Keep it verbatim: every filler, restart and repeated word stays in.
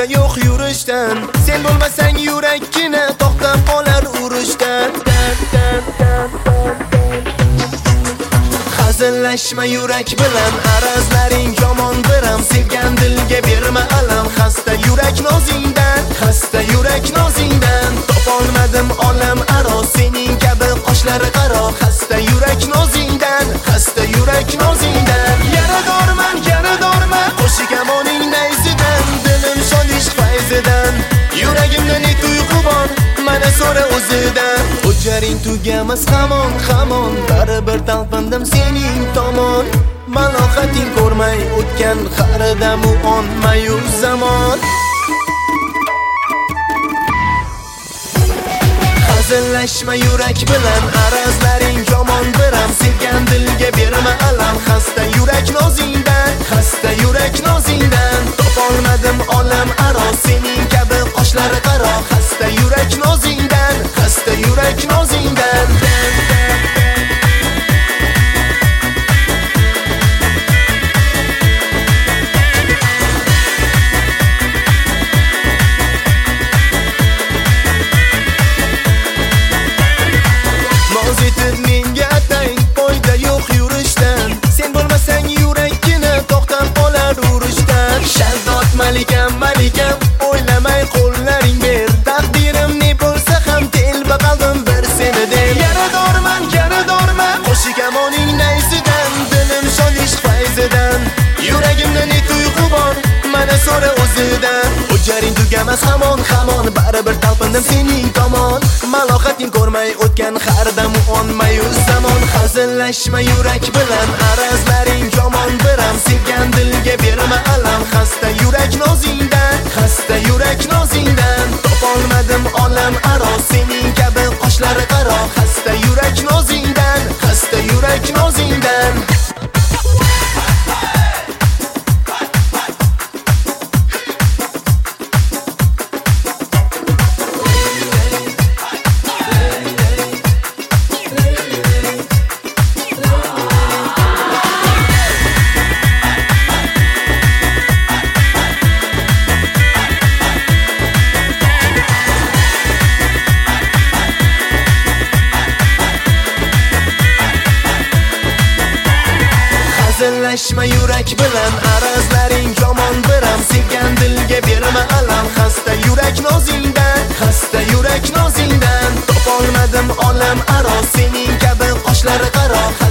foyda yo'q yurishdan. Sen bo'lmasang yurakkina to'xtab qolar urushdan. Hazillashma yurak bilan, arazlaring yomon biram. Sevgan dilga berma alam, xasta yurak nozingdan, xasta yurak nozingdan. Topolmadim olam aro sening kabi qoshlari qaro, xasta yurak nozingdan, xasta yurak nozingdan. Yaradorman, yaradorman, qo'shiq amoning nayzidan, dilim sholish fayzidan. Yuragimda ne tuyg'u bor, mana so'ra o'zidan. O'jaring tugamas hamon, hamon, baribir talpindim sening tomon. Malohating ko'rmay o'tgan qaridan u on mayus zamon. Hazillashma yurak bilan, arazlaring yomon biram. Sevgan dilga berma alam, xasta yurak nozingdan, xasta yurak nozingdan. Topolmadim olam aro sening kabi qoshlari qaro, xasta yurak nozingdan, xasta yurak nozingdan. Menga atang foyda yo'q yurishdan. Sen bo'lmasang yurakkina to'xtab qolar urushdan. Shahdod malikam, malikam, o'ylamay qo'llaring ber. Taqdirim ne bo'lsa ham telba qalbim bir seni der. Yaradorman, yaradorman, qo'shiq amoning nayzidan, dilim sholish fayzidan. Yuragimda ne tuyg'u bor, mana so'ra o'zidan. O'jaring tugamas hamon, hamon, baribir talpindim sening tomon. Malohating ko'rmay o'tgan qaridan u on mayus zamon. Hazillashma yurak bilan, arazlaring yomon biram. Sevgan dilga berma alam, xasta yurak nozingdan, xasta yurak nozingdan. Topolmadim olam aro sening kabi qoshlari qaro, xasta yurak nozingdan, xasta yurak nozingdan. Hazillashma yurak bilan, arazlaring yomon biram. Sevgan dilga berma alam, xasta yurak nozingdan, xasta yurak nozingdan. Topolmadim olam aro sening kabi qoshlari qaro,